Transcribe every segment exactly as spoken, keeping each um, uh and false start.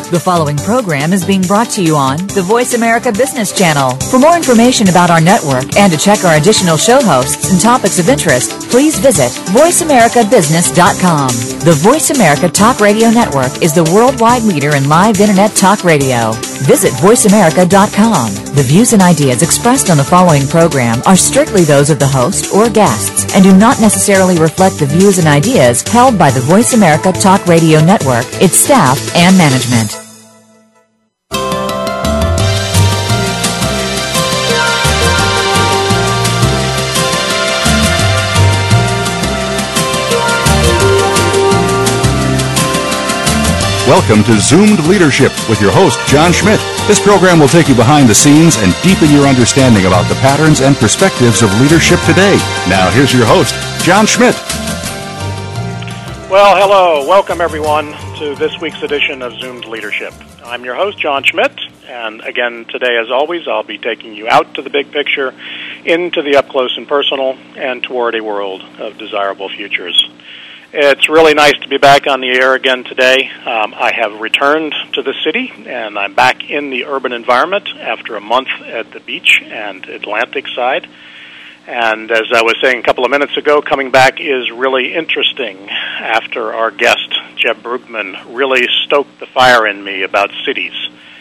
The following program is being brought to you on the Voice America Business Channel. For more information about our network and to check our additional show hosts and topics of interest, please visit voice america business dot com. The Voice America Talk Radio Network is the worldwide leader in live Internet talk radio. Visit voice america dot com. The views and ideas expressed on the following program are strictly those of the host or guests and do not necessarily reflect the views and ideas held by the Voice America Talk Radio Network, its staff, and management. Welcome to Zoomed Leadership with your host, John Schmidt. This program will take you behind the scenes and deepen your understanding about the patterns and perspectives of leadership today. Now, here's your host, John Schmidt. Well, hello. Welcome, everyone, to this week's edition of Zoomed Leadership. I'm your host, John Schmidt, and again, today, as always, I'll be taking you out to the big picture, into the up-close and personal, and toward a world of desirable futures. It's really nice to be back on the air again today. Um, I have returned to the city, and I'm back in the urban environment after a month at the beach and Atlantic side. And as I was saying a couple of minutes ago, coming back is really interesting after our guest, Jeb Brugman, really stoked the fire in me about cities.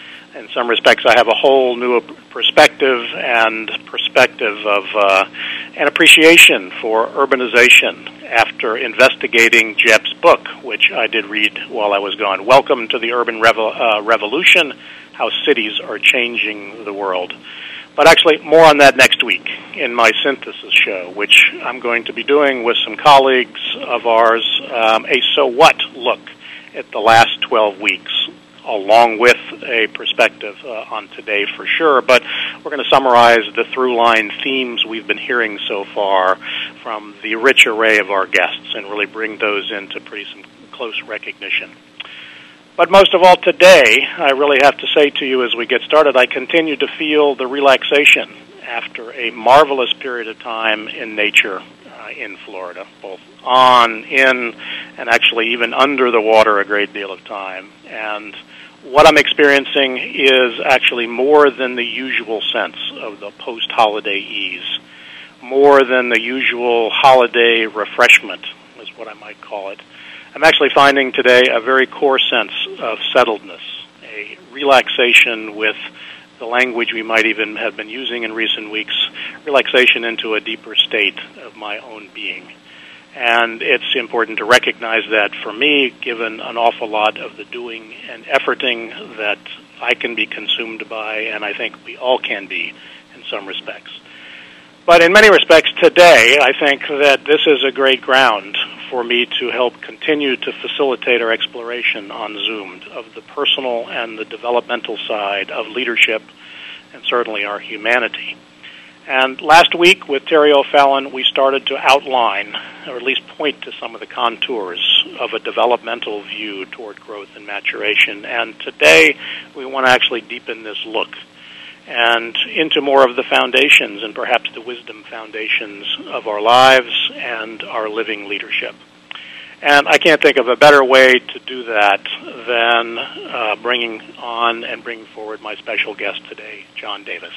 In some respects, I have a whole new perspective and perspective of uh, an appreciation for urbanization after investigating Jeb's book, which I did read while I was gone. Welcome to the Urban Revo- uh, Revolution, How Cities Are Changing the World. But actually, more on that next week in my synthesis show, which I'm going to be doing with some colleagues of ours, um, a so what look at the last twelve weeks, along with a perspective uh, on today for sure. But we're going to summarize the through-line themes we've been hearing so far from the rich array of our guests and really bring those into pretty some close recognition. But most of all today, I really have to say to you as we get started, I continue to feel the relaxation after a marvelous period of time in nature uh, in Florida, both on, in, and actually even under the water a great deal of time. And what I'm experiencing is actually more than the usual sense of the post-holiday ease, more than the usual holiday refreshment is what I might call it. I'm actually finding today a very core sense of settledness, a relaxation with the language we might even have been using in recent weeks, relaxation into a deeper state of my own being. And it's important to recognize that for me, given an awful lot of the doing and efforting that I can be consumed by, and I think we all can be in some respects. But in many respects today, I think that this is a great ground for me to help continue to facilitate our exploration on Zoomed of the personal and the developmental side of leadership and certainly our humanity. And last week with Terry O'Fallon, we started to outline, or at least point to some of the contours of a developmental view toward growth and maturation. And today we want to actually deepen this look and into more of the foundations and perhaps the wisdom foundations of our lives and our living leadership. And I can't think of a better way to do that than uh, bringing on and bringing forward my special guest today, John Davis.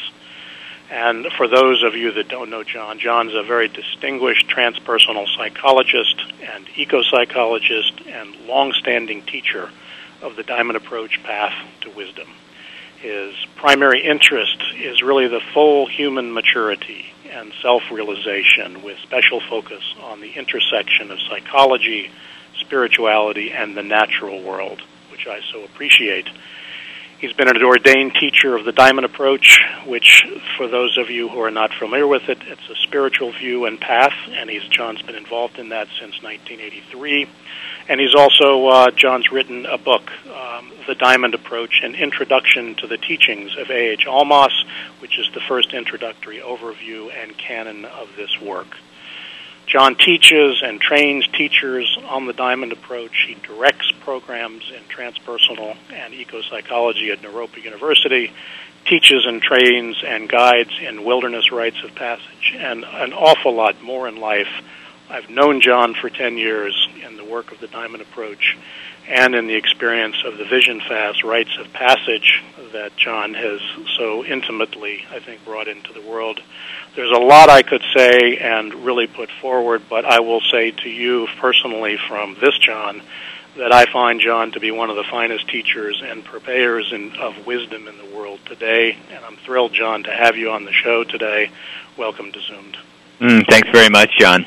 And for those of you that don't know John, John's a very distinguished transpersonal psychologist and eco-psychologist and long-standing teacher of the Diamond Approach Path to Wisdom. His primary interest is really the full human maturity and self-realization with special focus on the intersection of psychology, spirituality, and the natural world, which I so appreciate. He's been an ordained teacher of the Diamond Approach, which, for those of you who are not familiar with it, it's a spiritual view and path, and he's John's been involved in that since nineteen eighty-three. And he's also, uh, John's written a book, um, The Diamond Approach, an introduction to the teachings of A H Almaas, which is the first introductory overview and canon of this work. John teaches and trains teachers on the Diamond Approach. He directs programs in transpersonal and eco-psychology at Naropa University, teaches and trains and guides in wilderness rites of passage, and an awful lot more in life. I've known John for ten years in the work of the Diamond Approach, and in the experience of the Vision Fast rites of passage that John has so intimately, I think, brought into the world. There's a lot I could say and really put forward, but I will say to you personally from this John that I find John to be one of the finest teachers and purveyors in, of wisdom in the world today, and I'm thrilled, John, to have you on the show today. Welcome to Zoomed. Mm, thanks very much, John.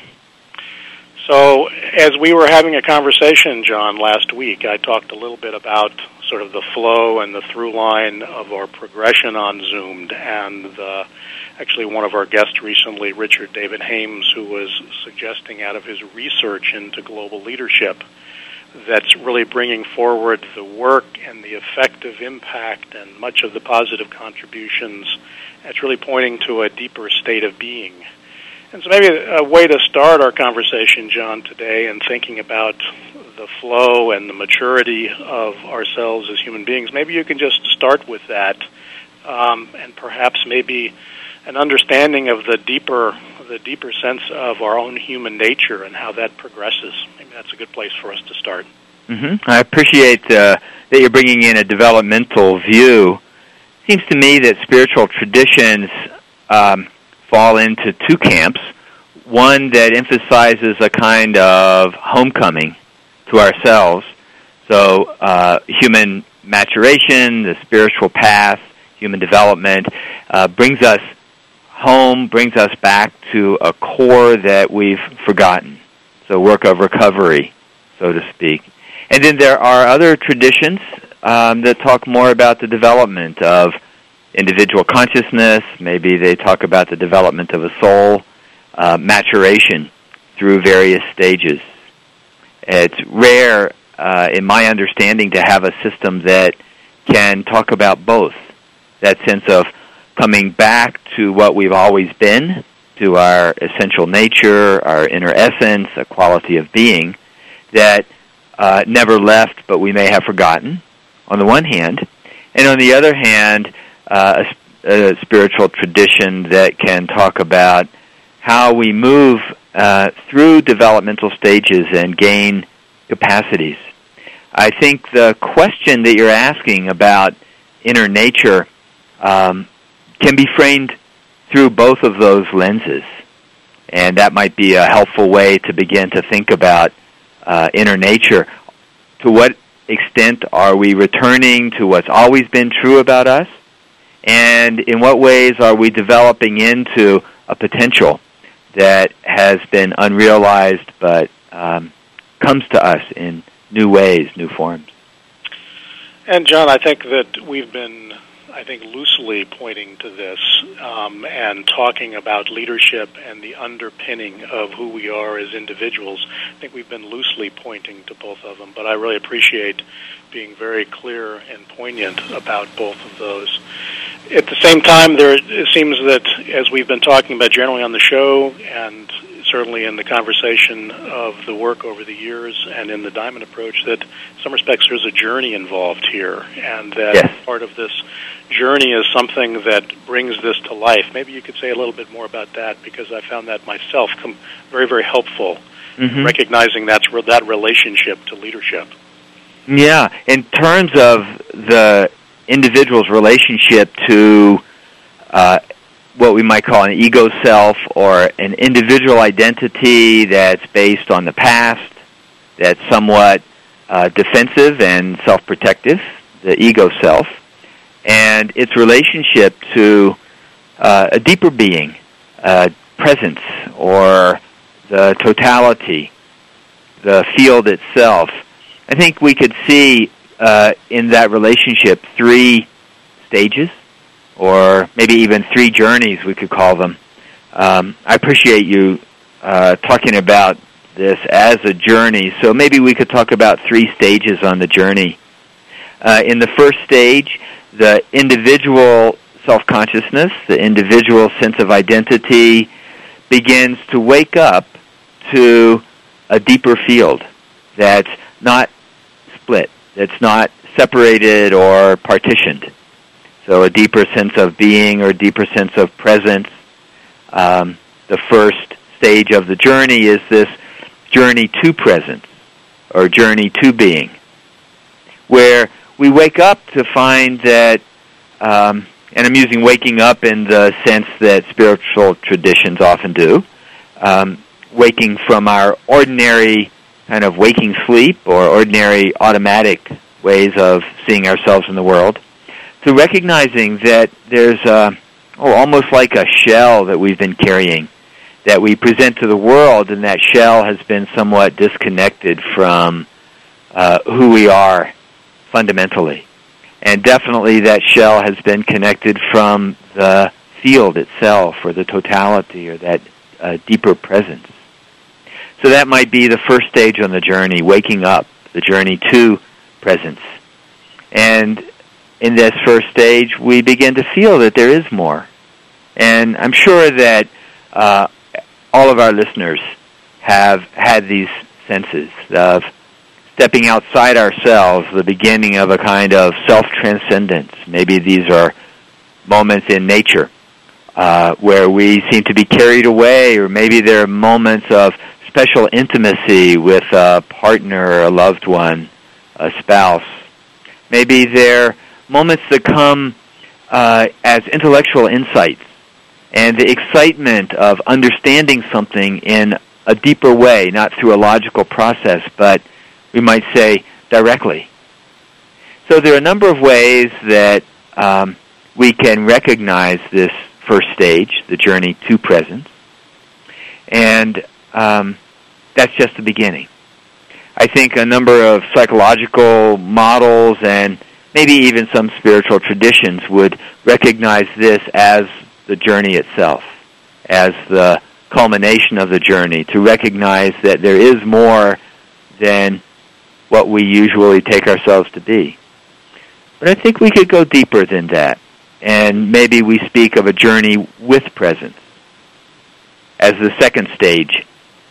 So as we were having a conversation, John, last week, I talked a little bit about sort of the flow and the through line of our progression on Zoomed, and the, actually one of our guests recently, Richard David Hames, who was suggesting out of his research into global leadership that's really bringing forward the work and the effective impact and much of the positive contributions. It's really pointing to a deeper state of being. And so maybe a way to start our conversation, John, today and thinking about the flow and the maturity of ourselves as human beings, maybe you can just start with that um, and perhaps maybe an understanding of the deeper the deeper sense of our own human nature and how that progresses. Maybe that's a good place for us to start. Mm-hmm. I appreciate uh, that you're bringing in a developmental view. It seems to me that spiritual traditions um, fall into two camps. One that emphasizes a kind of homecoming to ourselves. So uh, human maturation, the spiritual path, human development uh, brings us home, brings us back to a core that we've forgotten. So work of recovery, so to speak. And then there are other traditions um, that talk more about the development of individual consciousness. Maybe they talk about the development of a soul, uh, maturation through various stages. It's rare, uh, in my understanding, to have a system that can talk about both. That sense of coming back to what we've always been, to our essential nature, our inner essence, a quality of being that uh, never left but we may have forgotten, on the one hand, and on the other hand, uh, a, a spiritual tradition that can talk about how we move uh, through developmental stages and gain capacities. I think the question that you're asking about inner nature um, can be framed through both of those lenses, and that might be a helpful way to begin to think about uh, inner nature. To what extent are we returning to what's always been true about us, and in what ways are we developing into a potential that has been unrealized but um, comes to us in new ways, new forms? And John, I think that we've been I think, loosely pointing to this um, and talking about leadership and the underpinning of who we are as individuals. I think we've been loosely pointing to both of them, but I really appreciate being very clear and poignant about both of those. At the same time, there it seems that, as we've been talking about generally on the show and certainly in the conversation of the work over the years and in the Diamond Approach, that in some respects there's a journey involved here, and that yes. part of this journey is something that brings this to life. Maybe you could say a little bit more about that, because I found that myself com- very, very helpful, mm-hmm. recognizing that's re- that relationship to leadership. Yeah, in terms of the individual's relationship to uh, what we might call an ego self, or an individual identity that's based on the past, that's somewhat uh, defensive and self-protective, the ego self, and its relationship to uh, a deeper being, uh, presence, or the totality, the field itself. I think we could see uh, in that relationship three stages, or maybe even three journeys, we could call them. Um, I appreciate you uh, talking about this as a journey, so maybe we could talk about three stages on the journey. Uh, in the first stage, the individual self-consciousness, the individual sense of identity, begins to wake up to a deeper field that's not split, that's not separated or partitioned. So a deeper sense of being, or a deeper sense of presence. Um, the first stage of the journey is this journey to presence, or journey to being. where we wake up to find that, um, and I'm using waking up in the sense that spiritual traditions often do, um, waking from our ordinary kind of waking sleep or ordinary automatic ways of seeing ourselves in the world, to recognizing that there's a, oh, almost like a shell that we've been carrying that we present to the world, and that shell has been somewhat disconnected from uh, who we are fundamentally. And definitely that shell has been connected from the field itself or the totality or that uh, deeper presence. So that might be the first stage on the journey, waking up, the journey to presence. And in this first stage, we begin to feel that there is more. And I'm sure that uh, all of our listeners have had these senses of stepping outside ourselves, the beginning of a kind of self-transcendence. Maybe these are moments in nature uh, where we seem to be carried away, or maybe there are moments of special intimacy with a partner, a loved one, a spouse. Maybe they're moments that come uh, as intellectual insights and the excitement of understanding something in a deeper way, not through a logical process, but we might say directly. So there are a number of ways that um, we can recognize this first stage, the journey to presence, and um, that's just the beginning. I think a number of psychological models and maybe even some spiritual traditions would recognize this as the journey itself, as the culmination of the journey, to recognize that there is more than what we usually take ourselves to be. But I think we could go deeper than that, and maybe we speak of a journey with presence as the second stage,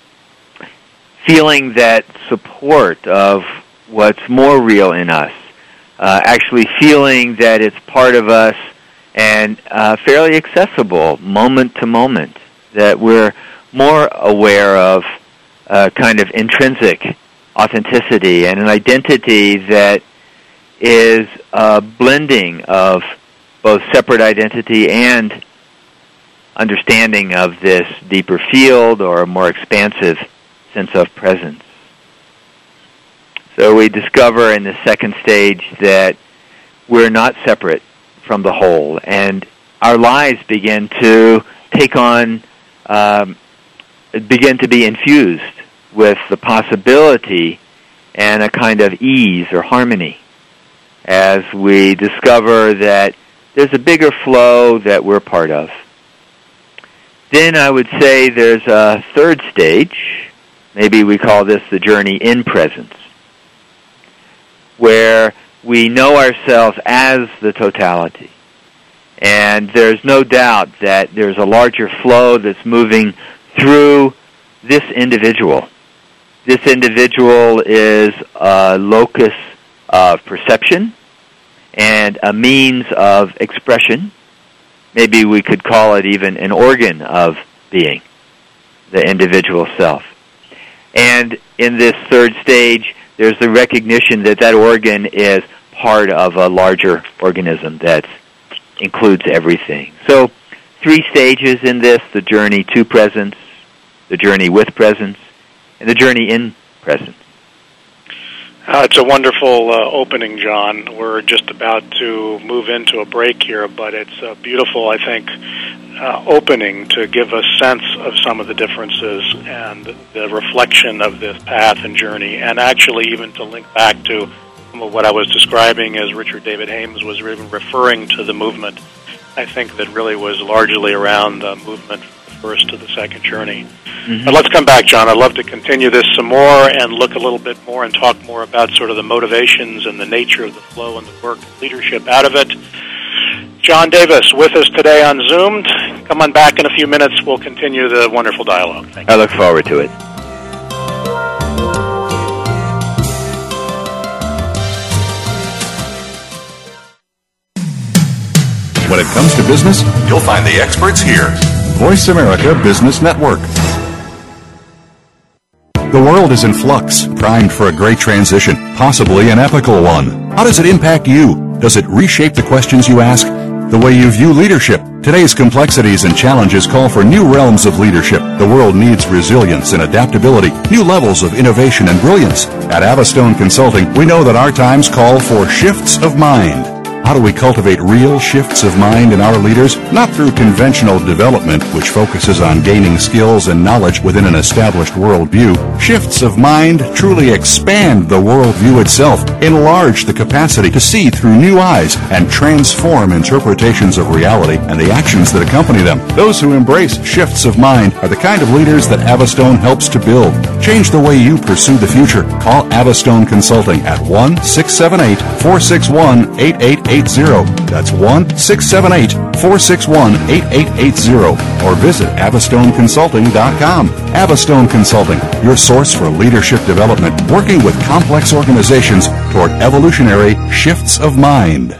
feeling that support of what's more real in us, uh, actually feeling that it's part of us and uh, fairly accessible moment to moment, that we're more aware of uh, kind of intrinsic authenticity and an identity that is a blending of both separate identity and understanding of this deeper field or a more expansive sense of presence. So we discover in the second stage that we're not separate from the whole, and our lives begin to take on, um, begin to be infused with the possibility and a kind of ease or harmony as we discover that there's a bigger flow that we're part of. Then I would say there's a third stage, maybe we call this the journey in presence, where we know ourselves as the totality. And there's no doubt that there's a larger flow that's moving through this individual. This individual is a locus of perception and a means of expression. Maybe we could call it even an organ of being, the individual self. And in this third stage, there's the recognition that that organ is part of a larger organism that includes everything. So three stages in this: the journey to presence, the journey with presence, and the journey in presence. Uh, it's a wonderful uh, opening, John. We're just about to move into a break here, but it's a beautiful, I think, uh, opening to give a sense of some of the differences and the reflection of this path and journey, and actually even to link back to some of what I was describing as Richard David Hames was even referring to the movement. I think that really was largely around the movement from the first to the second journey. Mm-hmm. But let's come back, John. I'd love to continue this some more and look a little bit more and talk more about sort of the motivations and the nature of the flow and the work and leadership out of it. John Davis with us today on Zoom. Come on back in a few minutes. We'll continue the wonderful dialogue. Thank you. I look forward to it. When it comes to business, you'll find the experts here. Voice America Business Network. The world is in flux, primed for a great transition, possibly an epical one. How does it impact you? Does it reshape the questions you ask? The way you view leadership? Today's complexities and challenges call for new realms of leadership. The world needs resilience and adaptability, new levels of innovation and brilliance. At Avastone Consulting, we know that our times call for shifts of mind. How do we cultivate real shifts of mind in our leaders? Not through conventional development, which focuses on gaining skills and knowledge within an established worldview. Shifts of mind truly expand the worldview itself, enlarge the capacity to see through new eyes, and transform interpretations of reality and the actions that accompany them. Those who embrace shifts of mind are the kind of leaders that Avastone helps to build. Change the way you pursue the future. Call Avastone Consulting at one six seven eight, four six one, eight eight eight zero. That's one six seven eight, four six one, eight eight eight zero. Or visit avastone consulting dot com. Avastone Consulting, your source for leadership development, working with complex organizations toward evolutionary shifts of mind.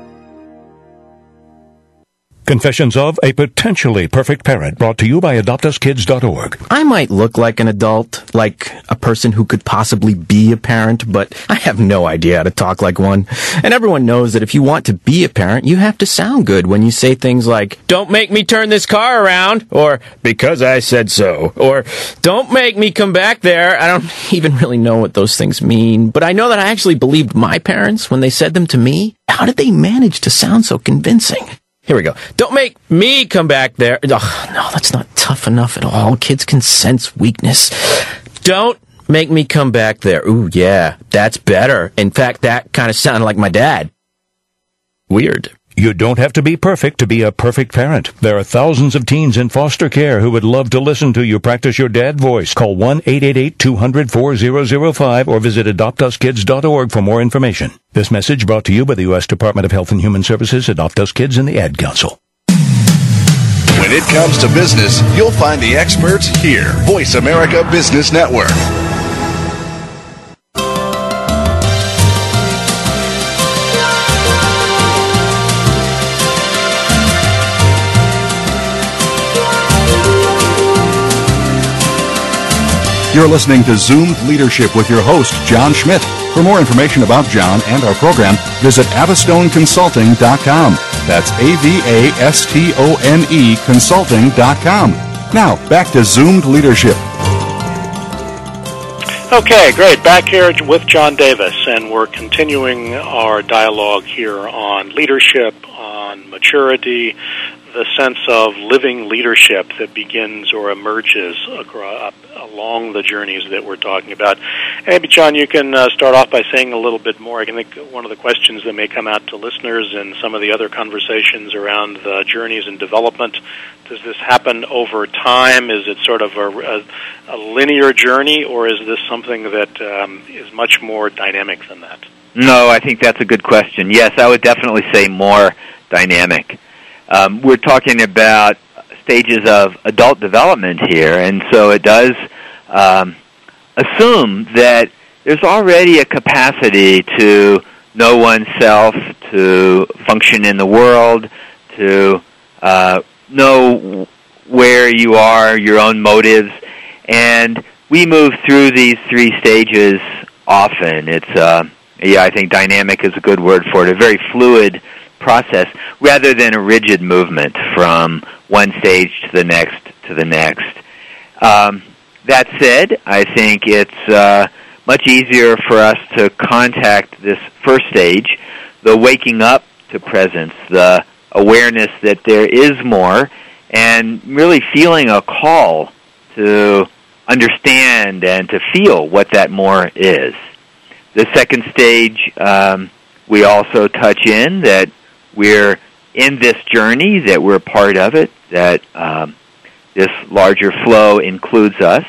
Confessions of a Potentially Perfect Parent, brought to you by adopt us kids dot org. I might look like an adult, like a person who could possibly be a parent, but I have no idea how to talk like one. And everyone knows that if you want to be a parent, you have to sound good when you say things like, "Don't make me turn this car around," or "Because I said so," or "Don't make me come back there." I don't even really know what those things mean, but I know that I actually believed my parents when they said them to me. How did they manage to sound so convincing? Here we go. "Don't make me come back there." Oh, no, that's not tough enough at all. Kids can sense weakness. "Don't make me come back there." Ooh, yeah, that's better. In fact, that kind of sounded like my dad. Weird. You don't have to be perfect to be a perfect parent. There are thousands of teens in foster care who would love to listen to you practice your dad voice. Call one eight eight eight, two hundred, four thousand five or visit adopt us kids dot org for more information. This message brought to you by the U S Department of Health and Human Services, Adopt Us Kids, and the Ad Council. When it comes to business, you'll find the experts here. Voice America Business Network. You're listening to Zoomed Leadership with your host, John Schmidt. For more information about John and our program, visit avastone consulting dot com. That's A V A S T O N E consulting dot com. Now, back to Zoomed Leadership. Okay, great. Back here with John Davis, and we're continuing our dialogue here on leadership, on maturity, the sense of living leadership that begins or emerges across, along the journeys that we're talking about. Maybe, John, you can uh, start off by saying a little bit more. I think one of the questions that may come out to listeners in some of the other conversations around the journeys and development, does this happen over time? Is it sort of a, a, a linear journey, or is this something that um, is much more dynamic than that? No, I think that's a good question. Yes, I would definitely say more dynamic. Um, we're talking about stages of adult development here, and so it does um, assume that there's already a capacity to know oneself, to function in the world, to uh, know where you are, your own motives, and we move through these three stages often. It's, uh, yeah, I think dynamic is a good word for it, a very fluid process rather than a rigid movement from one stage to the next to the next. Um, that said, I think it's uh, much easier for us to contact this first stage, the waking up to presence, the awareness that there is more, and really feeling a call to understand and to feel what that more is. The second stage, um, we also touch in that we're in this journey, that we're part of it, that um, this larger flow includes us,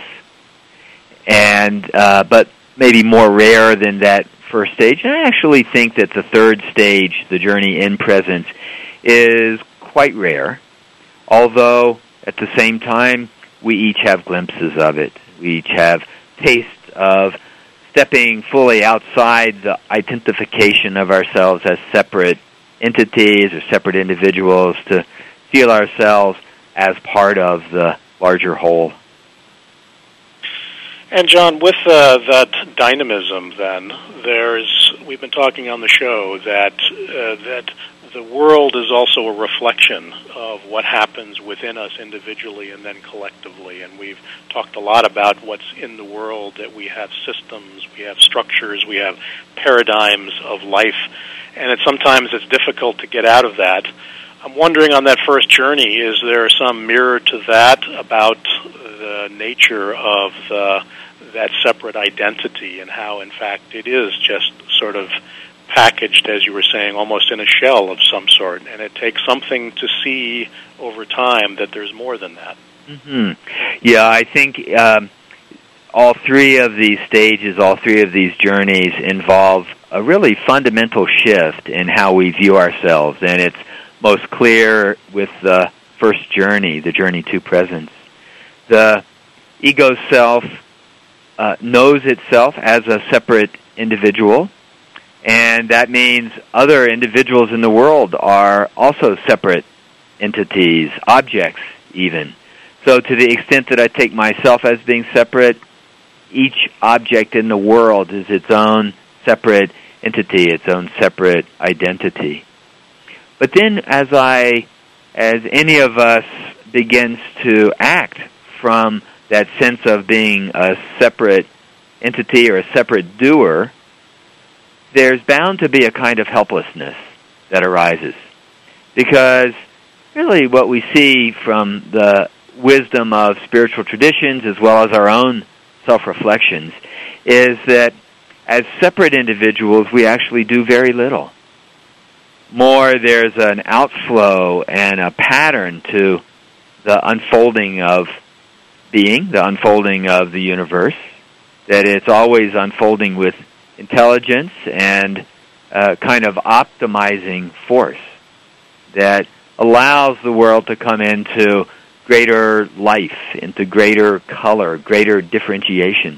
and uh, but maybe more rare than that first stage. And I actually think that the third stage, the journey in presence, is quite rare, although at the same time we each have glimpses of it. We each have tastes of stepping fully outside the identification of ourselves as separate entities or separate individuals to feel ourselves as part of the larger whole. And John, with uh, that dynamism, then there's we've been talking on the show that uh, that the world is also a reflection of what happens within us individually and then collectively. And we've talked a lot about what's in the world, that we have systems, we have structures, we have paradigms of life, and it sometimes it's difficult to get out of that. I'm wondering, on that first journey, is there some mirror to that about the nature of the, that separate identity and how, in fact, it is just sort of packaged, as you were saying, almost in a shell of some sort, and it takes something to see over time that there's more than that? Mm-hmm. Yeah, I think um, all three of these stages, all three of these journeys involve a really fundamental shift in how we view ourselves, and it's most clear with the first journey, the journey to presence. The ego self uh, knows itself as a separate individual, and that means other individuals in the world are also separate entities, objects even. So to the extent that I take myself as being separate, each object in the world is its own separate entity, its own separate identity. But then as I, as any of us begins to act from that sense of being a separate entity or a separate doer, there's bound to be a kind of helplessness that arises. Because really what we see from the wisdom of spiritual traditions as well as our own self-reflections is that as separate individuals we actually do very little. More, there's an outflow and a pattern to the unfolding of being, the unfolding of the universe, that it's always unfolding with intelligence and uh, kind of optimizing force that allows the world to come into greater life, into greater color, greater differentiation.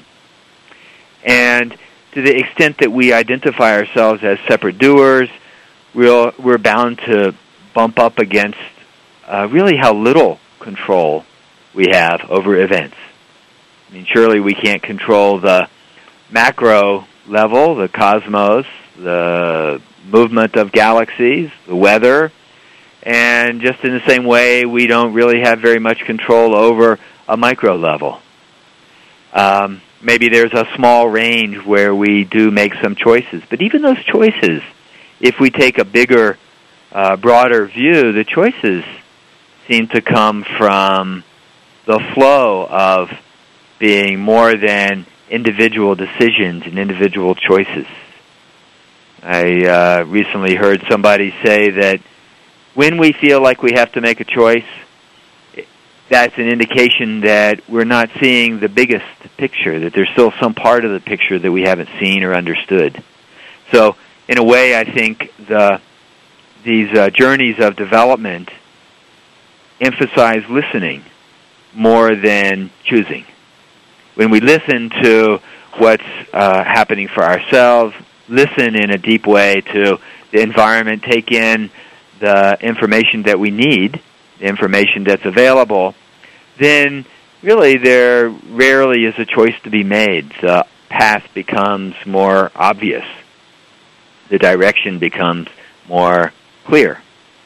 And to the extent that we identify ourselves as separate doers, we'll, we're bound to bump up against uh, really how little control we have over events. I mean, surely we can't control the macro level, the cosmos, the movement of galaxies, the weather, and just in the same way, we don't really have very much control over a micro level. Um, maybe there's a small range where we do make some choices, but even those choices, if we take a bigger, uh, broader view, the choices seem to come from the flow of being more than individual decisions and individual choices. I uh, recently heard somebody say that when we feel like we have to make a choice, that's an indication that we're not seeing the biggest picture, that there's still some part of the picture that we haven't seen or understood. So, in a way, I think the these uh, journeys of development emphasize listening more than choosing. When we listen to what's uh, happening for ourselves, listen in a deep way to the environment, take in the information that we need, the information that's available, then really there rarely is a choice to be made. The path becomes more obvious. The direction becomes more clear.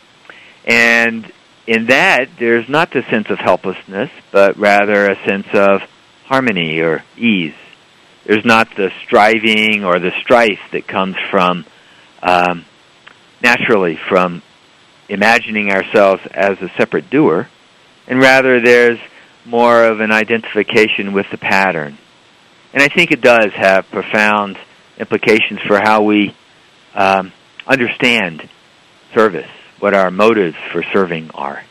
And in that, there's not the sense of helplessness, but rather a sense of harmony or ease. There's not the striving or the strife that comes from, um, naturally, from imagining ourselves as a separate doer, and rather there's more of an identification with the pattern. And I think it does have profound implications for how we um, understand service, what our motives for serving are.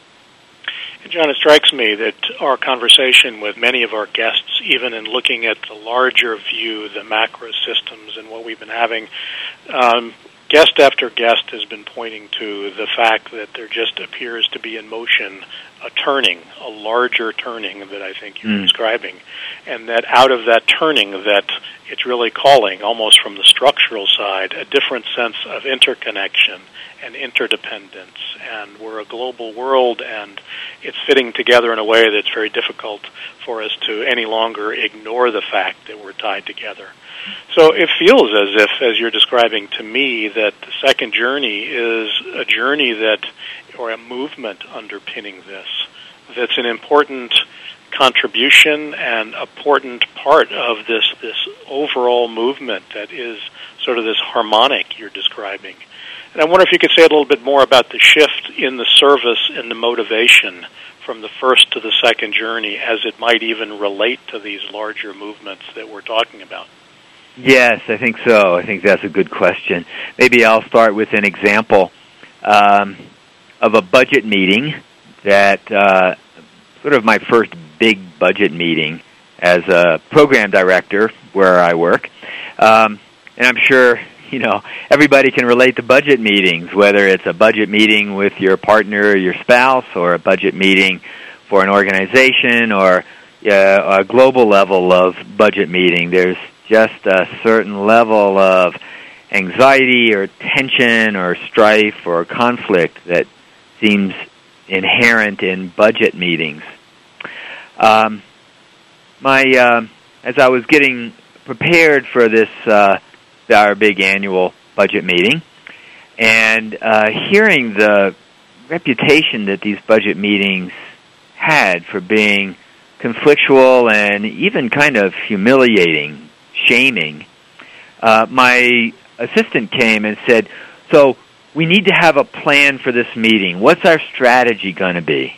John, it strikes me that our conversation with many of our guests, even in looking at the larger view, the macro systems and what we've been having, um, guest after guest has been pointing to the fact that there just appears to be in motion a turning, a larger turning that I think you're mm. describing, and that out of that turning that it's really calling, almost from the structural side, a different sense of interconnection and interdependence, and we're a global world, and it's fitting together in a way that's very difficult for us to any longer ignore the fact that we're tied together. So it feels as if, as you're describing to me, that the second journey is a journey that, or a movement underpinning this, that's an important contribution and important part of this, this overall movement that is sort of this harmonic you're describing. And I wonder if you could say a little bit more about the shift in the service and the motivation from the first to the second journey, as it might even relate to these larger movements that we're talking about. Yes, I think so. I think that's a good question. Maybe I'll start with an example um, of a budget meeting that, uh, sort of my first big budget meeting as a program director where I work. Um, and I'm sure, you know, everybody can relate to budget meetings, whether it's a budget meeting with your partner or your spouse, or a budget meeting for an organization, or uh, a global level of budget meeting. There's just a certain level of anxiety or tension or strife or conflict that seems inherent in budget meetings. Um, my uh, as I was getting prepared for this uh, our big annual budget meeting, and uh, hearing the reputation that these budget meetings had for being conflictual and even kind of humiliating, shaming, uh, my assistant came and said, so we need to have a plan for this meeting. What's our strategy going to be?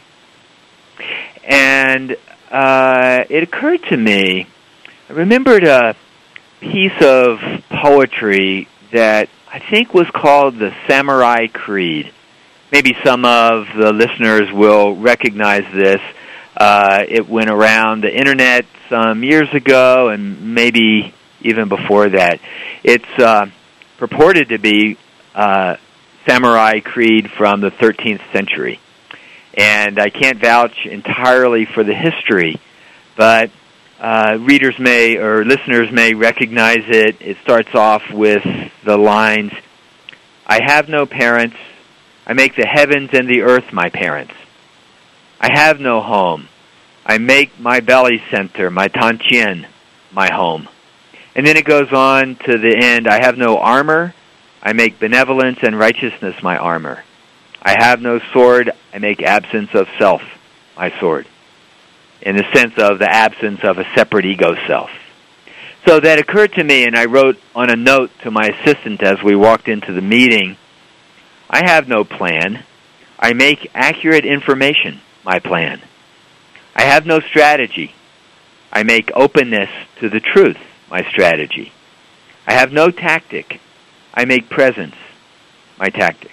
And uh, it occurred to me, I remembered a piece of poetry that I think was called the Samurai Creed. Maybe some of the listeners will recognize this. Uh, it went around the internet some years ago, and maybe even before that. It's uh, purported to be uh, Samurai Creed from the thirteenth century. And I can't vouch entirely for the history, but uh, readers may, or listeners may recognize it. It starts off with the lines, I have no parents, I make the heavens and the earth my parents. I have no home. I make my belly center, my Tantian, my home. And then it goes on to the end, I have no armor. I make benevolence and righteousness my armor. I have no sword. I make absence of self my sword. In the sense of the absence of a separate ego self. So that occurred to me, and I wrote on a note to my assistant as we walked into the meeting, I have no plan. I make accurate information my plan. I have no strategy. I make openness to the truth my strategy. I have no tactic. I make presence my tactic.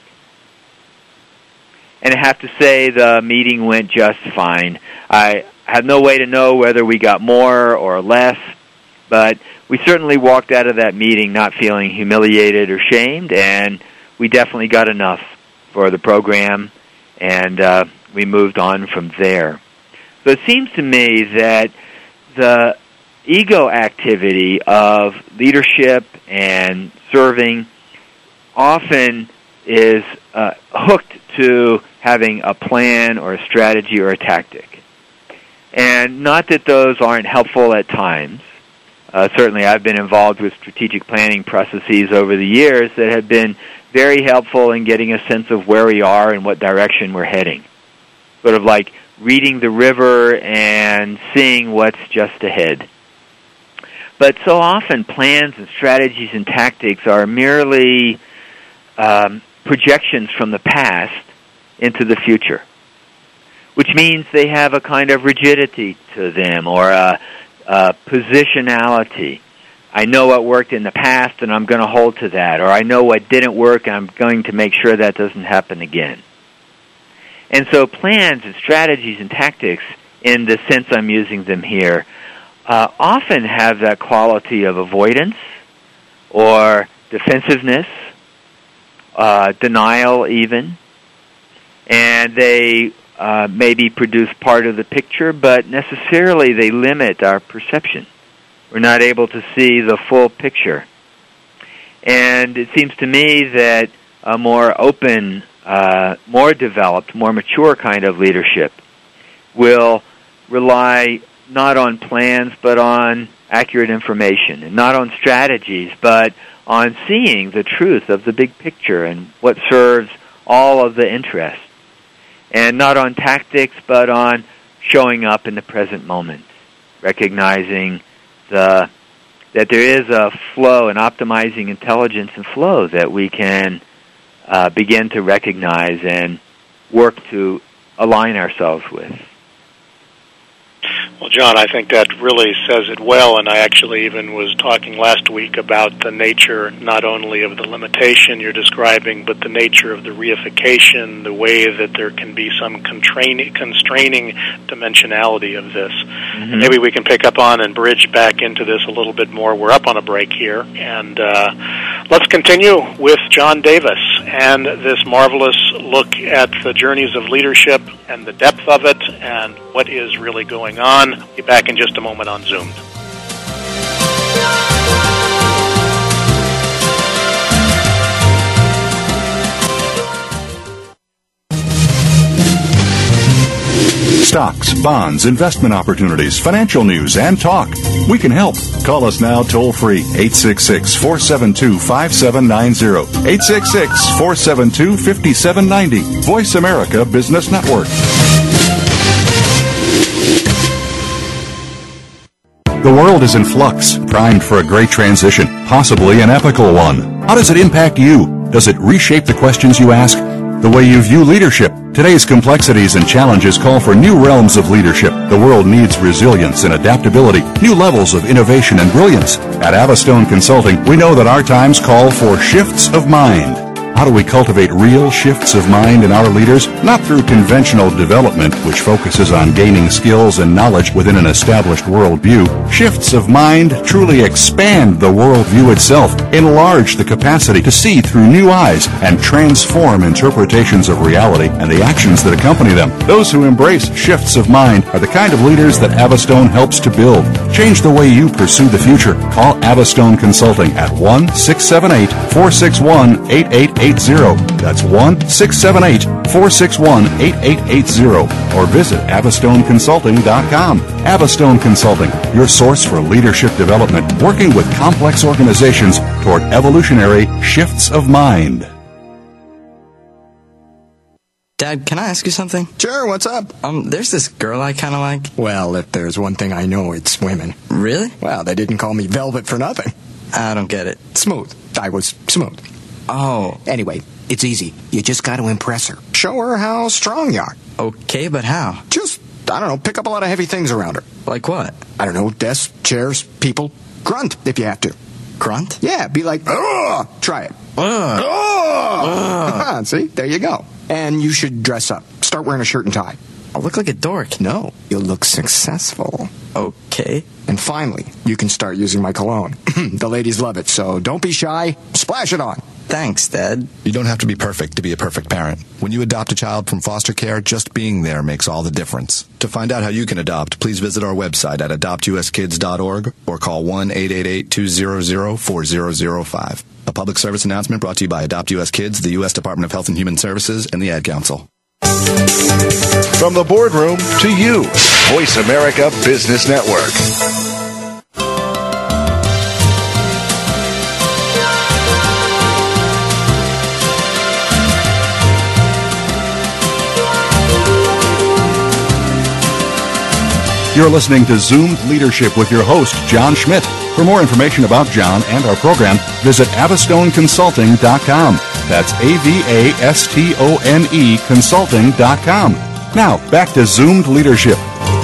And I have to say the meeting went just fine. I have no way to know whether we got more or less, but we certainly walked out of that meeting not feeling humiliated or shamed, and we definitely got enough for the program, and uh, we moved on from there. So it seems to me that the ego activity of leadership and serving often is uh, hooked to having a plan or a strategy or a tactic. And not that those aren't helpful at times. Uh, certainly I've been involved with strategic planning processes over the years that have been very helpful in getting a sense of where we are and what direction we're heading. Sort of like reading the river and seeing what's just ahead. But so often plans and strategies and tactics are merely um, projections from the past into the future, which means they have a kind of rigidity to them or a, a positionality. I know what worked in the past and I'm going to hold to that, or I know what didn't work and I'm going to make sure that doesn't happen again. And so plans and strategies and tactics, in the sense I'm using them here, uh, often have that quality of avoidance or defensiveness uh, denial even, and they uh, maybe produce part of the picture, but necessarily they limit our perception. We're not able to see the full picture. And it seems to me that a more open, uh, more developed, more mature kind of leadership will rely not on plans but on accurate information, and not on strategies but on seeing the truth of the big picture and what serves all of the interests, and not on tactics but on showing up in the present moment, recognizing the that there is a flow, an optimizing intelligence and flow that we can uh, begin to recognize and work to align ourselves with. Well, John, I think that really says it well, and I actually even was talking last week about the nature not only of the limitation you're describing, but the nature of the reification, the way that there can be some constraining, constraining dimensionality of this. Mm-hmm. Maybe we can pick up on and bridge back into this a little bit more. We're up on a break here, and uh, let's continue with John Davis and this marvelous look at the journeys of leadership and the depth of it and what is really going on. Be back in just a moment on Zoom. Stocks, bonds, investment opportunities, financial news, and talk. We can help. Call us now toll free, eight six six, four seven two, five seven nine zero, eight six six, four seven two, five seven nine zero. Voice America Business Network. The world is in flux, primed for a great transition, possibly an epical one. How does it impact you? Does it reshape the questions you ask? The way you view leadership? Today's complexities and challenges call for new realms of leadership. The world needs resilience and adaptability, new levels of innovation and brilliance. At Avastone Consulting, we know that our times call for shifts of mind. How do we cultivate real shifts of mind in our leaders? Not through conventional development, which focuses on gaining skills and knowledge within an established worldview. Shifts of mind truly expand the worldview itself, enlarge the capacity to see through new eyes, and transform interpretations of reality and the actions that accompany them. Those who embrace shifts of mind are the kind of leaders that Avastone helps to build. Change the way you pursue the future. Call Avastone Consulting at one six seven eight, four six one, eight eight eight zero. That's one six seven eight, four six one, eight eight eight zero. Or visit avastone consulting dot com. Avastone Consulting, your source for leadership development, working with complex organizations toward evolutionary shifts of mind. Dad, can I ask you something? Sure, what's up? Um, there's this girl I kind of like. Well, if there's one thing I know, it's women. Really? Well, they didn't call me Velvet for nothing. I don't get it. Smooth. I was smooth. Oh. Anyway, it's easy. You just got to impress her. Show her how strong you are. Okay, but how? Just, I don't know, pick up a lot of heavy things around her. Like what? I don't know, desks, chairs, people. Grunt, if you have to. Grunt? Yeah, be like, ugh! Try it. Ugh. Ugh! See, there you go. And you should dress up. Start wearing a shirt and tie. I look like a dork. No, you'll look successful. Okay. And finally, you can start using my cologne. The ladies love it, so don't be shy. Splash it on. Thanks, Dad. You don't have to be perfect to be a perfect parent. When you adopt a child from foster care, just being there makes all the difference. To find out how you can adopt, please visit our website at adopt u s kids dot org or call one eight eight eight, two hundred, four thousand five. A public service announcement brought to you by Adopt U S Kids, the U S Department of Health and Human Services, and the Ad Council. From the boardroom to you, Voice America Business Network. You're listening to Zoomed Leadership with your host, John Schmidt. For more information about John and our program, visit avastone consulting dot com. That's A V A S T O N E consulting dot com. Now, back to Zoomed Leadership.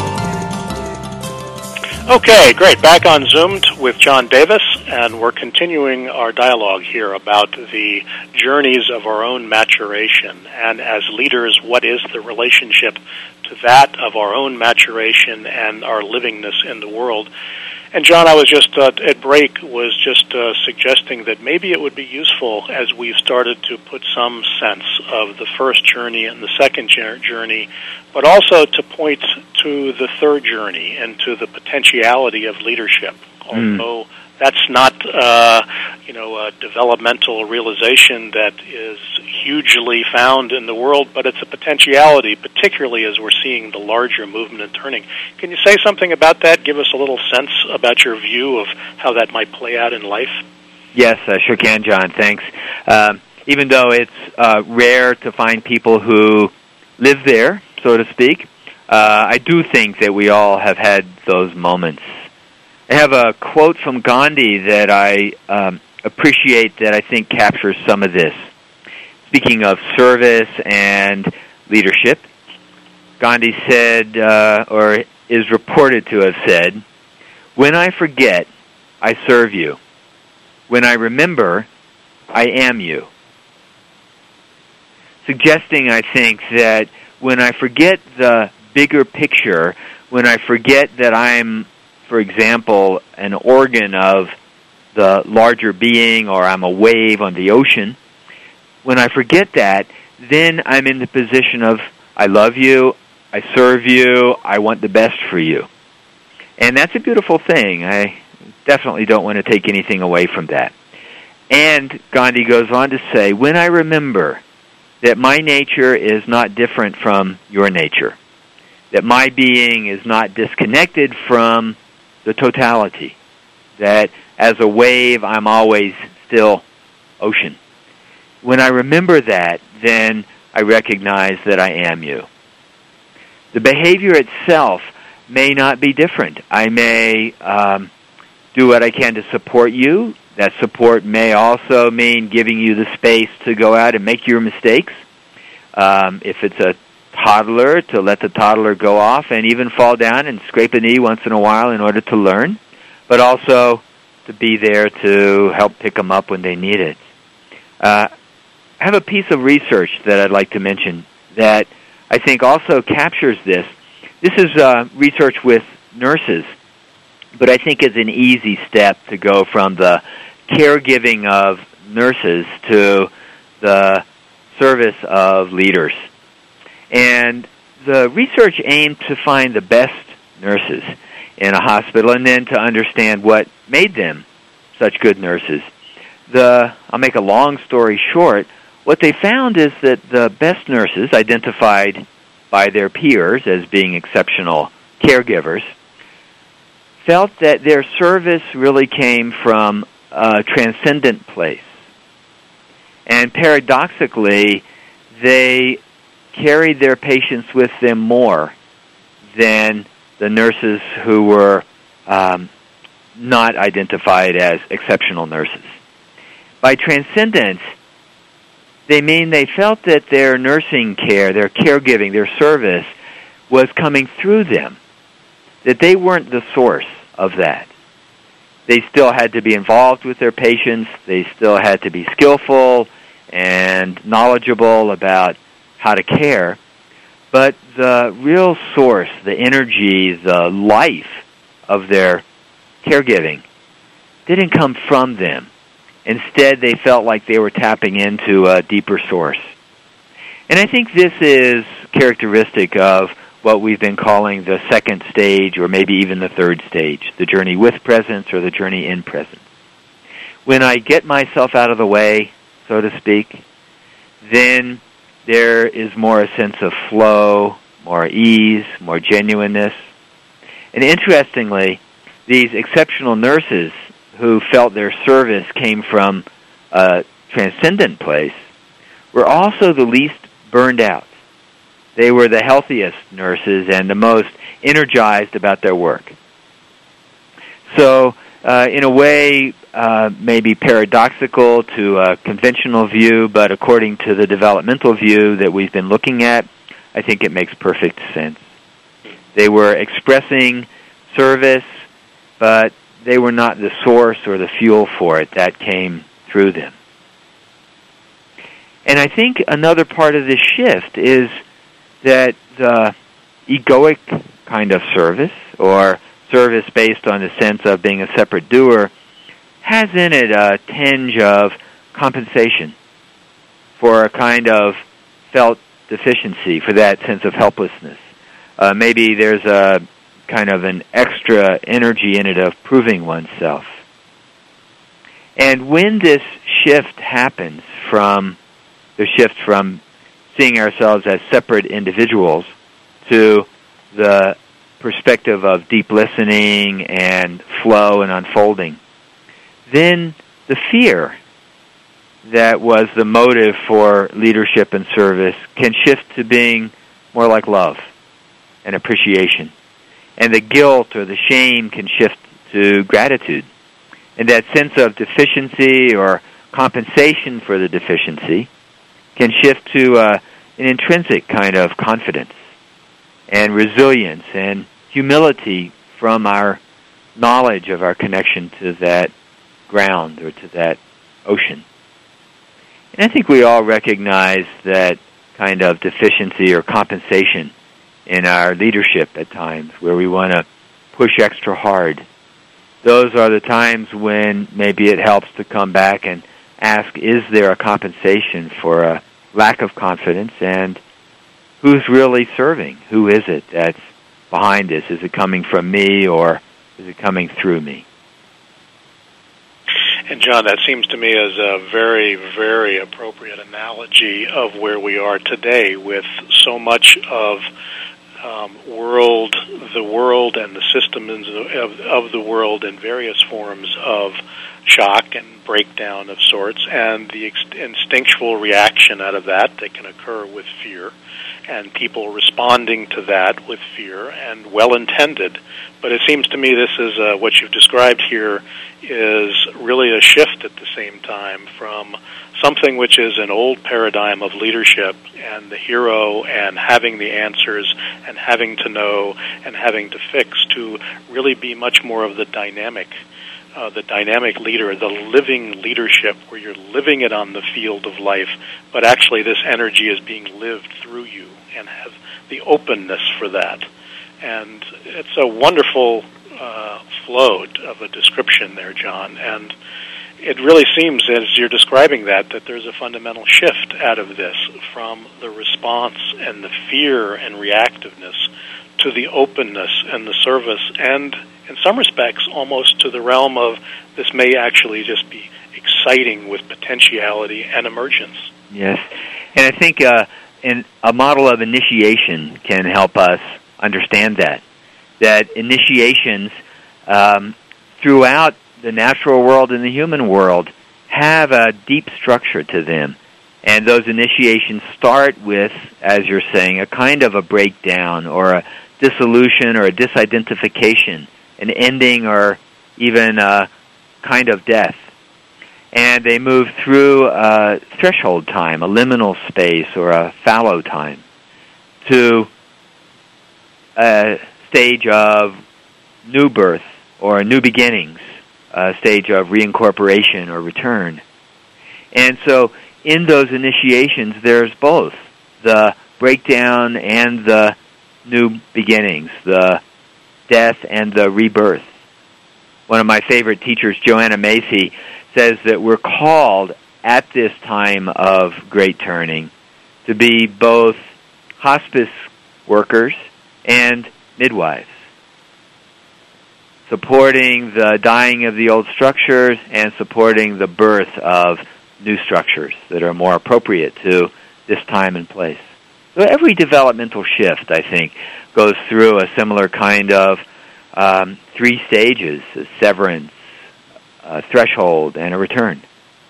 Okay, great. Back on Zoomed with John Davis, and we're continuing our dialogue here about the journeys of our own maturation. And as leaders, what is the relationship to that of our own maturation and our livingness in the world? And John, I was just uh, at break was just uh, suggesting that maybe it would be useful as we've started to put some sense of the first journey and the second journey, but also to point to the third journey and to the potentiality of leadership. Mm. Although that's not, uh, you know, a developmental realization that is hugely found in the world, but it's a potentiality, particularly as we're seeing the larger movement and turning. Can you say something about that? Give us a little sense about your view of how that might play out in life? Yes, I sure can, John. Thanks. Um, even though it's uh, rare to find people who live there, so to speak, uh, I do think that we all have had those moments. I have a quote from Gandhi that I um, appreciate that I think captures some of this. Speaking of service and leadership, Gandhi said, uh, or is reported to have said, "When I forget, I serve you. When I remember, I am you." Suggesting, I think, that when I forget the bigger picture, when I forget that I'm, for example, an organ of the larger being, or I'm a wave on the ocean, when I forget that, then I'm in the position of, I love you, I serve you, I want the best for you. And that's a beautiful thing. I definitely don't want to take anything away from that. And Gandhi goes on to say, when I remember that my nature is not different from your nature, that my being is not disconnected from the totality, that as a wave, I'm always still ocean. When I remember that, then I recognize that I am you. The behavior itself may not be different. I may um, do what I can to support you. That support may also mean giving you the space to go out and make your mistakes. Um, if it's a toddler, to let the toddler go off and even fall down and scrape a knee once in a while in order to learn, but also to be there to help pick them up when they need it. Uh, I have a piece of research that I'd like to mention that I think also captures this. This is uh, research with nurses, but I think it's an easy step to go from the caregiving of nurses to the service of leaders. And the research aimed to find the best nurses in a hospital and then to understand what made them such good nurses. The, I'll make a long story short. What they found is that the best nurses, identified by their peers as being exceptional caregivers, felt that their service really came from a transcendent place. And paradoxically, they carried their patients with them more than the nurses who were um, not identified as exceptional nurses. By transcendence, they mean they felt that their nursing care, their caregiving, their service was coming through them, that they weren't the source of that. They still had to be involved with their patients. They still had to be skillful and knowledgeable about how to care. But the real source, the energy, the life of their caregiving didn't come from them. Instead, they felt like they were tapping into a deeper source. And I think this is characteristic of what we've been calling the second stage, or maybe even the third stage, the journey with presence or the journey in presence. When I get myself out of the way, so to speak, then there is more a sense of flow, more ease, more genuineness. And interestingly, these exceptional nurses who felt their service came from a transcendent place were also the least burned out. They were the healthiest nurses and the most energized about their work. So, uh, in a way, uh, maybe paradoxical to a conventional view, but according to the developmental view that we've been looking at, I think it makes perfect sense. They were expressing service, but they were not the source or the fuel for it. That came through them. And I think another part of this shift is that the egoic kind of service, or service based on the sense of being a separate doer has in it a tinge of compensation for a kind of felt deficiency, for that sense of helplessness. Uh, maybe there's a kind of an extra energy in it of proving oneself. And when this shift happens from the shift from seeing ourselves as separate individuals to the perspective of deep listening and flow and unfolding, then the fear that was the motive for leadership and service can shift to being more like love and appreciation. And the guilt or the shame can shift to gratitude. And that sense of deficiency or compensation for the deficiency can shift to uh, an intrinsic kind of confidence and resilience and humility from our knowledge of our connection to that ground or to that ocean. And I think we all recognize that kind of deficiency or compensation in our leadership at times, where we want to push extra hard. Those are the times when maybe it helps to come back and ask, is there a compensation for a lack of confidence, and who's really serving? Who is it that's behind this? Is it coming from me, or is it coming through me? And John, that seems to me as a very, very appropriate analogy of where we are today, with so much of um, world, the world and the systems of, of the world in various forms of shock and breakdown of sorts, and the ex- instinctual reaction out of that that can occur with fear, and people responding to that with fear, and well-intended. But it seems to me this is uh, what you've described here is really a shift at the same time from something which is an old paradigm of leadership and the hero and having the answers and having to know and having to fix, to really be much more of the dynamic Uh, the dynamic leader, the living leadership, where you're living it on the field of life, but actually this energy is being lived through you and have the openness for that. And it's a wonderful uh, flow of a description there, John. And it really seems, as you're describing that, that there's a fundamental shift out of this from the response and the fear and reactiveness to the openness and the service, and in some respects almost to the realm of this may actually just be exciting with potentiality and emergence. Yes, and I think uh, in a model of initiation can help us understand that, that initiations um, throughout the natural world and the human world have a deep structure to them. And those initiations start with, as you're saying, a kind of a breakdown or a dissolution or a disidentification, an ending or even a kind of death. And they move through a threshold time, a liminal space or a fallow time, to a stage of new birth or new beginnings, a stage of reincorporation or return. And so in those initiations, there's both the breakdown and the new beginnings, the death and the rebirth. One of my favorite teachers, Joanna Macy, says that we're called at this time of great turning to be both hospice workers and midwives, supporting the dying of the old structures and supporting the birth of new structures that are more appropriate to this time and place. So every developmental shift, I think, goes through a similar kind of um, three stages: a severance, a threshold, and a return.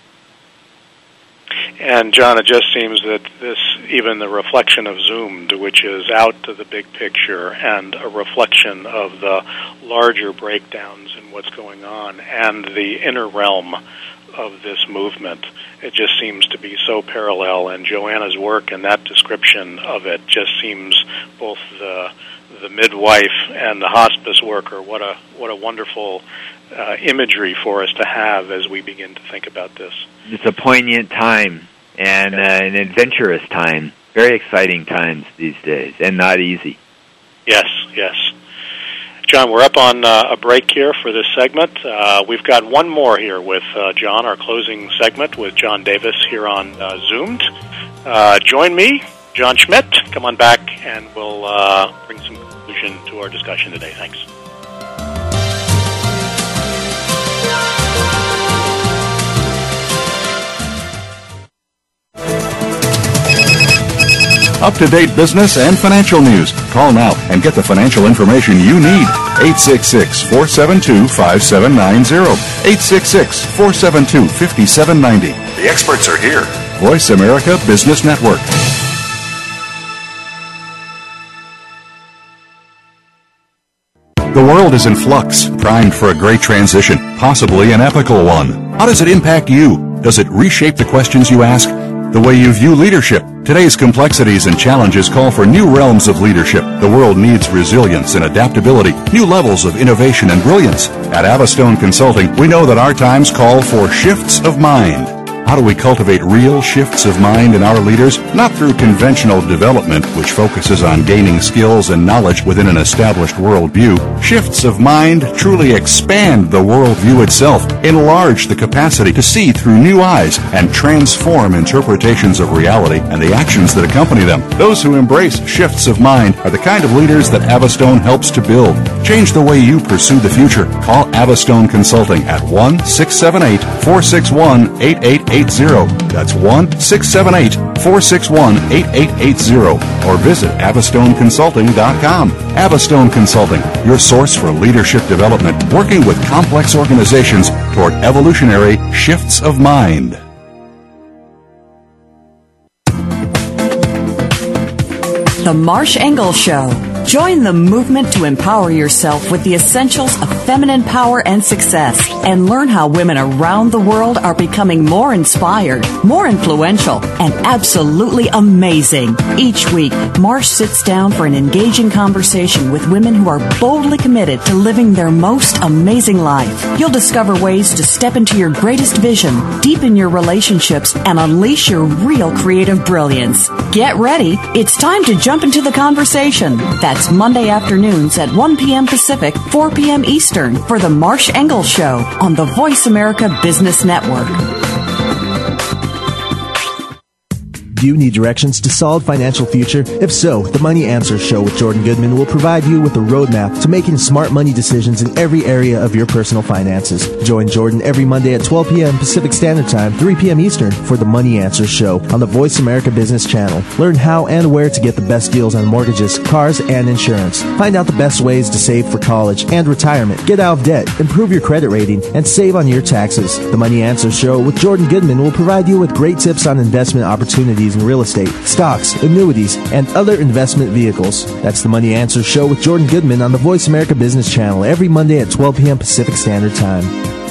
And John, it just seems that this, even the reflection of Zoomed, which is out to the big picture and a reflection of the larger breakdowns in what's going on and the inner realm of this movement, it just seems to be so parallel. And Joanna's work and that description of it just seems both the the midwife and the hospice worker. What a what a wonderful uh, imagery for us to have as we begin to think about this. It's a poignant time and uh, an adventurous time. Very exciting times these days, and not easy. Yes, yes. John, we're up on uh, a break here for this segment. Uh, we've got one more here with uh, John, our closing segment with John Davis here on uh, Zoomed. Uh, join me, John Schmidt. Come on back, and we'll uh, bring some conclusion to our discussion today. Thanks. Up-to-date business and financial news. Call now and get the financial information you need. eight six six, four seven two, five seven nine zero. eight six six, four seven two, five seven nine zero. The experts are here. Voice America Business Network. The world is in flux, primed for a great transition, possibly an epical one. How does it impact you? Does it reshape the questions you ask? The way you view leadership? Today's complexities and challenges call for new realms of leadership. The world needs resilience and adaptability, new levels of innovation and brilliance. At Avastone Consulting, we know that our times call for shifts of mind. How do we cultivate real shifts of mind in our leaders? Not through conventional development, which focuses on gaining skills and knowledge within an established worldview. Shifts of mind truly expand the worldview itself, enlarge the capacity to see through new eyes, and transform interpretations of reality and the actions that accompany them. Those who embrace shifts of mind are the kind of leaders that Avastone helps to build. Change the way you pursue the future. Call Avastone Consulting at one six seven eight, four six one, eight eight eight zero. That's one six seven eight, four six one, eight eight eight zero. Or visit avastone consulting dot com. Avastone Consulting, your source for leadership development, working with complex organizations toward evolutionary shifts of mind. The Marsh Engel Show. Join the movement to empower yourself with the essentials of feminine power and success, and learn how women around the world are becoming more inspired, more influential, and absolutely amazing. Each week, Marsh sits down for an engaging conversation with women who are boldly committed to living their most amazing life. You'll discover ways to step into your greatest vision, deepen your relationships, and unleash your real creative brilliance. Get ready. It's time to jump into the conversation. That's Monday afternoons at one p.m. Pacific, four p.m. Eastern for the Marsh Engel Show on the Voice America Business Network. Do you need directions to solid financial future? If so, the Money Answers Show with Jordan Goodman will provide you with a roadmap to making smart money decisions in every area of your personal finances. Join Jordan every Monday at twelve p.m. Pacific Standard Time, three p.m. Eastern for the Money Answers Show on the Voice America Business Channel. Learn how and where to get the best deals on mortgages, cars, and insurance. Find out the best ways to save for college and retirement. Get out of debt, improve your credit rating, and save on your taxes. The Money Answers Show with Jordan Goodman will provide you with great tips on investment opportunities in real estate, stocks, annuities, and other investment vehicles. That's the Money Answers Show with Jordan Goodman on the Voice America Business Channel every Monday at twelve p.m. Pacific Standard Time.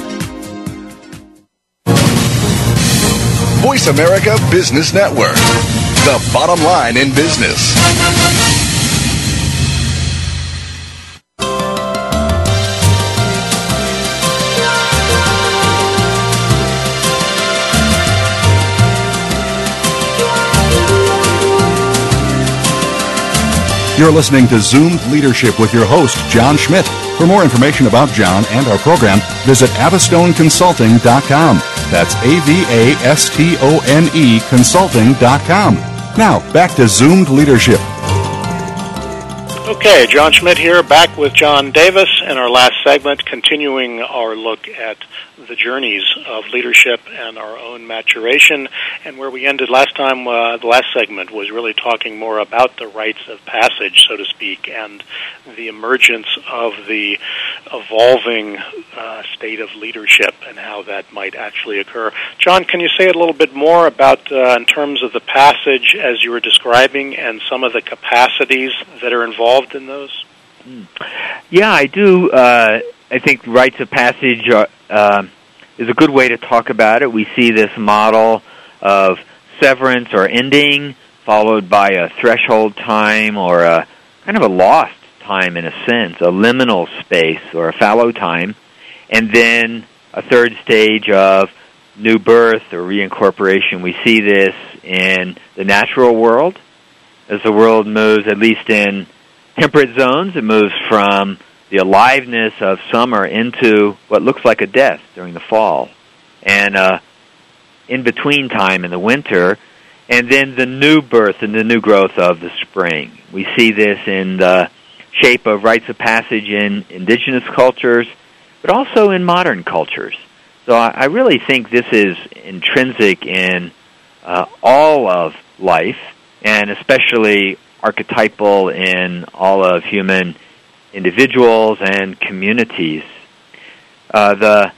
Voice America Business Network, the bottom line in business. You're listening to Zoomed Leadership with your host, John Schmidt. For more information about John and our program, visit avastone consulting dot com. That's A V A S T O N E consulting dot com. Now, back to Zoomed Leadership. Okay, John Schmidt here, back with John Davis in our last segment, continuing our look at the journeys of leadership and our own maturation. And where we ended last time, uh, the last segment, was really talking more about the rites of passage, so to speak, and the emergence of the evolving uh, state of leadership and how that might actually occur. John, can you say a little bit more about, uh, in terms of the passage as you were describing and some of the capacities that are involved in those? Yeah, I do. Uh, I think rites of passage are, uh, is a good way to talk about it. We see this model of severance or ending, followed by a threshold time or a kind of a lost time in a sense, a liminal space or a fallow time, and then a third stage of new birth or reincorporation. We see this in the natural world as the world moves, at least in temperate zones. It moves from the aliveness of summer into what looks like a death during the fall, and uh, in-between time in the winter, and then the new birth and the new growth of the spring. We see this in the shape of rites of passage in indigenous cultures, but also in modern cultures. So I, I really think this is intrinsic in uh, all of life, and especially archetypal in all of human individuals and communities. Uh, the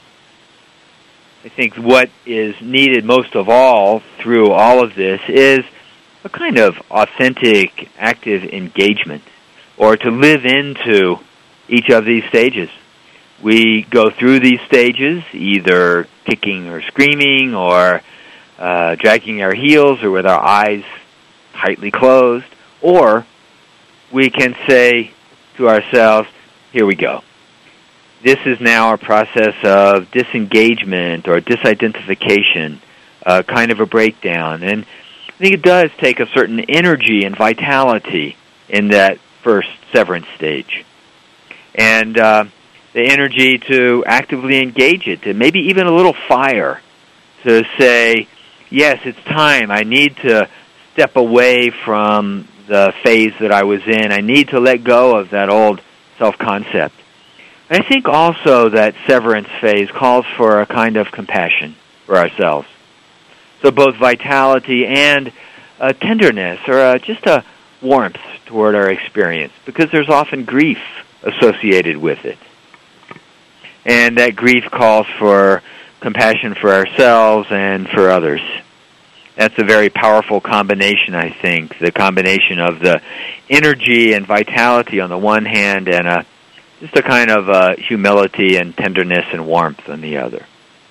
I think what is needed most of all through all of this is a kind of authentic, active engagement, or to live into each of these stages. We go through these stages either kicking or screaming, or uh, dragging our heels, or with our eyes tightly closed, or we can say to ourselves, here we go. This is now a process of disengagement or disidentification, uh, kind of a breakdown. And I think it does take a certain energy and vitality in that first severance stage. And uh, the energy to actively engage it, to maybe even a little fire, to say, yes, it's time. I need to step away from the phase that I was in. I need to let go of that old self-concept. I think also that severance phase calls for a kind of compassion for ourselves. So both vitality and uh, tenderness, or uh, just a warmth toward our experience, because there's often grief associated with it. And that grief calls for compassion for ourselves and for others. That's a very powerful combination, I think, the combination of the energy and vitality on the one hand, and a just a kind of uh, humility and tenderness and warmth on the other.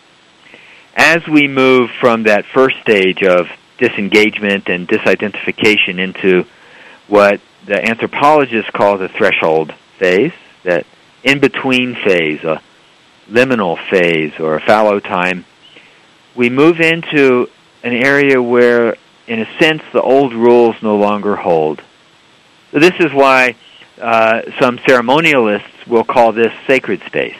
As we move from that first stage of disengagement and disidentification into what the anthropologists call the threshold phase, that in-between phase, a liminal phase or a fallow time, we move into an area where, in a sense, the old rules no longer hold. So this is why uh, some ceremonialists will call this sacred space.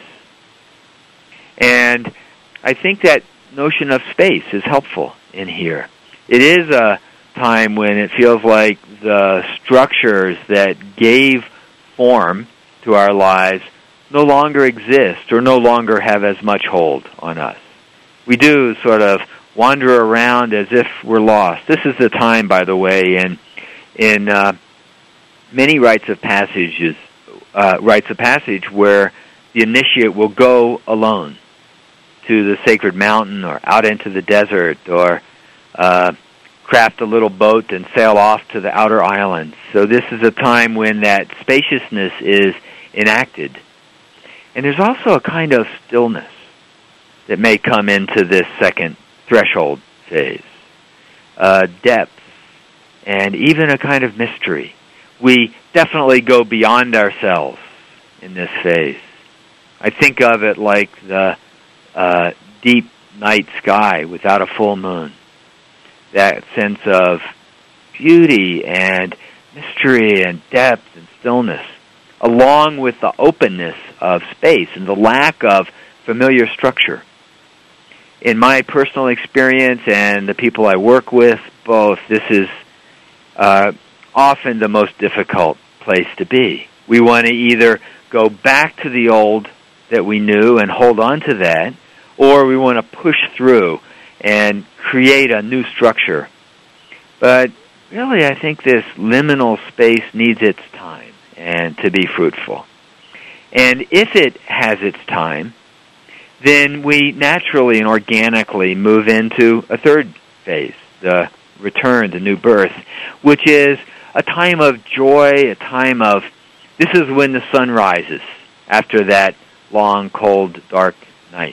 And I think that notion of space is helpful in here. It is a time when it feels like the structures that gave form to our lives no longer exist or no longer have as much hold on us. We do sort of wander around as if we're lost. This is the time, by the way, in in uh, many rites of passages, uh, rites of passage where the initiate will go alone to the sacred mountain or out into the desert, or uh, craft a little boat and sail off to the outer islands. So this is a time when that spaciousness is enacted. And there's also a kind of stillness that may come into this second threshold phase. Uh, depth, and even a kind of mystery. We definitely go beyond ourselves in this phase. I think of it like the uh, deep night sky without a full moon. That sense of beauty and mystery and depth and stillness, along with the openness of space and the lack of familiar structure. In my personal experience and the people I work with, both, this is uh, often the most difficult place to be. We want to either go back to the old that we knew and hold on to that, or we want to push through and create a new structure. But really, I think this liminal space needs its time and to be fruitful. And if it has its time, then we naturally and organically move into a third phase, the return, the new birth, which is a time of joy, a time of, this is when the sun rises after that long, cold, dark night.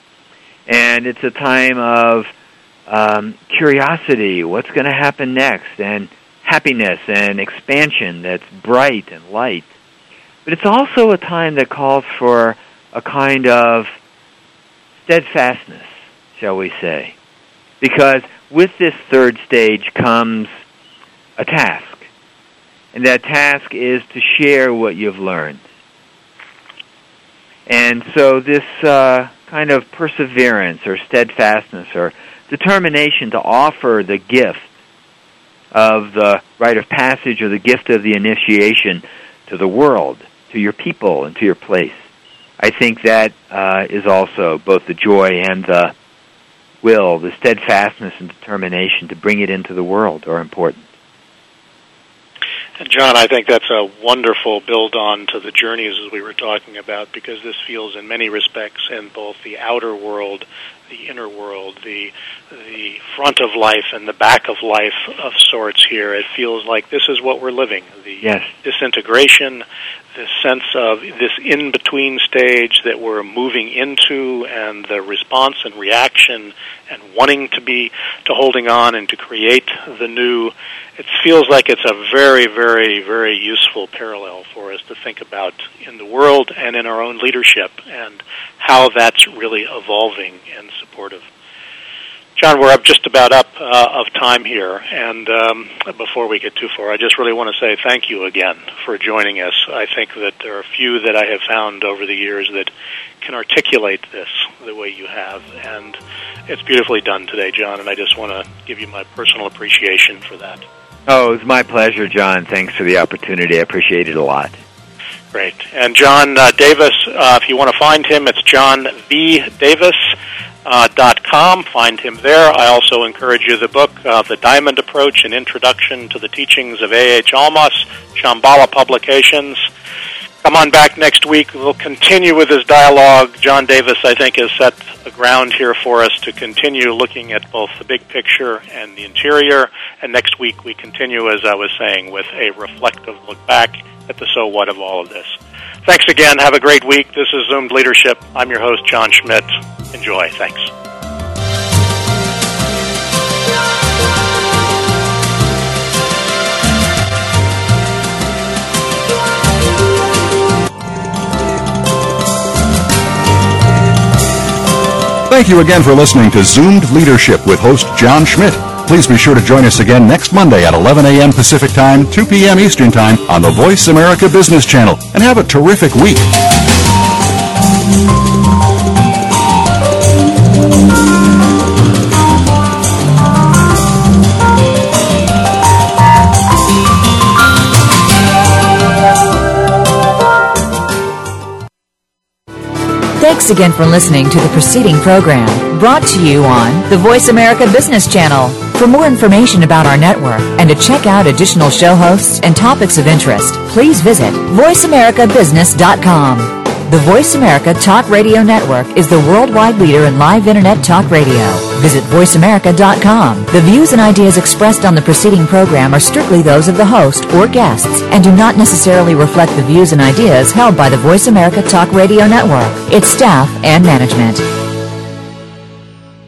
And it's a time of um, curiosity, what's going to happen next, and happiness and expansion that's bright and light. But it's also a time that calls for a kind of steadfastness, shall we say. Because with this third stage comes a task. And that task is to share what you've learned. And so this uh, kind of perseverance or steadfastness or determination to offer the gift of the rite of passage or the gift of the initiation to the world, to your people, and to your place. I think that uh, is also both the joy and the will, the steadfastness and determination to bring it into the world are important. And John, I think that's a wonderful build-on to the journeys as we were talking about, because this feels in many respects in both the outer world, the inner world, the the front of life and the back of life of sorts here. It feels like this is what we're living, the yes. disintegration, this sense of this in-between stage that we're moving into, and the response and reaction and wanting to be, to holding on and to create the new. It feels like it's a very, very, very useful parallel for us to think about in the world and in our own leadership and how that's really evolving and supportive. John, we're up just about up uh, of time here, and um, before we get too far, I just really want to say thank you again for joining us. I think that there are few that I have found over the years that can articulate this the way you have, and it's beautifully done today, John, and I just want to give you my personal appreciation for that. Oh, it was my pleasure, John. Thanks for the opportunity. I appreciate it a lot. Great. And John uh, Davis, uh, if you want to find him, it's john v davis dot com. Find him there. I also encourage you the book, uh, The Diamond Approach, An Introduction to the Teachings of A H. Almaas, Shambhala Publications. Come on back next week. We'll continue with this dialogue. John Davis, I think, has set the ground here for us to continue looking at both the big picture and the interior. And next week we continue, as I was saying, with a reflective look back at the so what of all of this. Thanks again. Have a great week. This is Zoomed Leadership. I'm your host, John Schmidt. Enjoy. Thanks. Thank you again for listening to Zoomed Leadership with host John Schmidt. Please be sure to join us again next Monday at eleven a.m. Pacific Time, two p.m. Eastern Time on the Voice America Business Channel. And have a terrific week. Thanks again for listening to the preceding program, brought to you on the Voice America Business Channel. For more information about our network and to check out additional show hosts and topics of interest, please visit voice america business dot com. The Voice America Talk Radio Network is the worldwide leader in live Internet talk radio. Visit voice america dot com. The views and ideas expressed on the preceding program are strictly those of the host or guests and do not necessarily reflect the views and ideas held by the Voice America Talk Radio Network, its staff, and management.